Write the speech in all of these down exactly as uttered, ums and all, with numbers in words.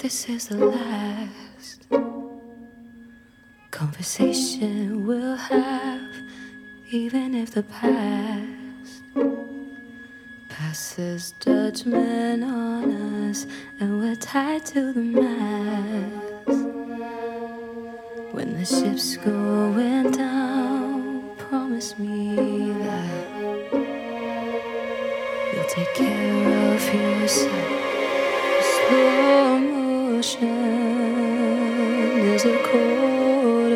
this is the last conversation we'll have, even if the past passes judgment on us and we're tied to the mast. When the ship's going down, promise me that you'll take care of yourself. Slow motion is a cold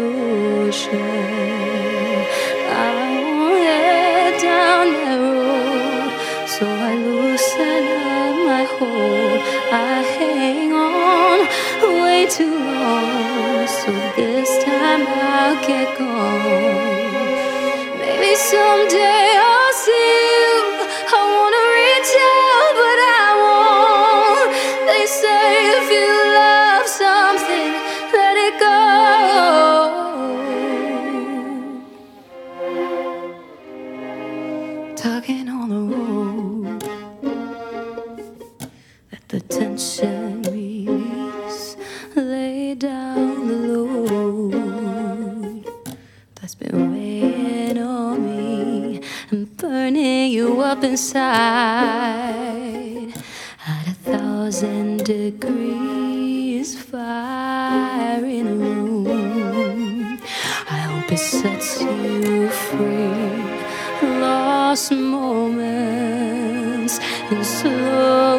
ocean. I won't head down that road, so I loosen up my hold. I hang on way too long, so this time I'll get gone. Maybe someday I'll see you. I wanna reach out, but I won't. They say if you love something, let it go. Tugging on the road, let the tension release. Lay down the load that's been weighing on me and burning you up inside. At a thousand degrees, fire in a room. I hope it sets you free. Lost moments in slow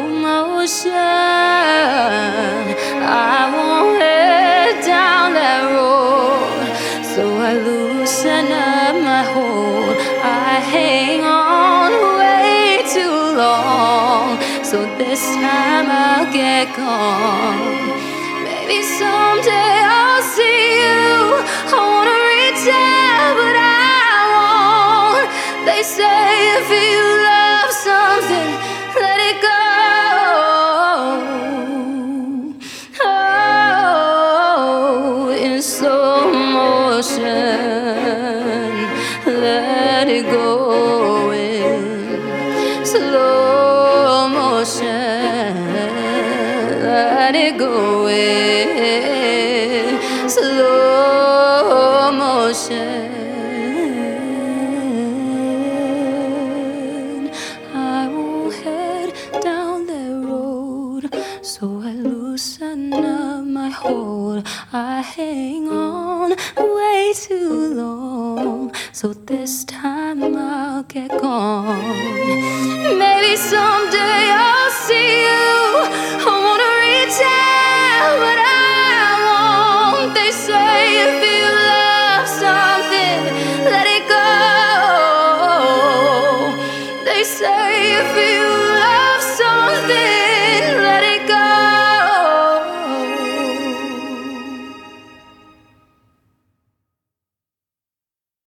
motion. I won't head down that road, so I loosen up my hold. I hang on way too long, so this time I'll get gone. Maybe someday I'll see you. I wanna reach out, but I won't. They say if you love something, let it go. Oh, in slow motion, let it go. In slow motion, let it go. In slow motion. I won't head down that road, so I loosen up my hold. I hang on way too long, so this time I'll get gone. Maybe someday I'll see you. I wanna reach out, but I won't. They say if you love something, let it go. They say if you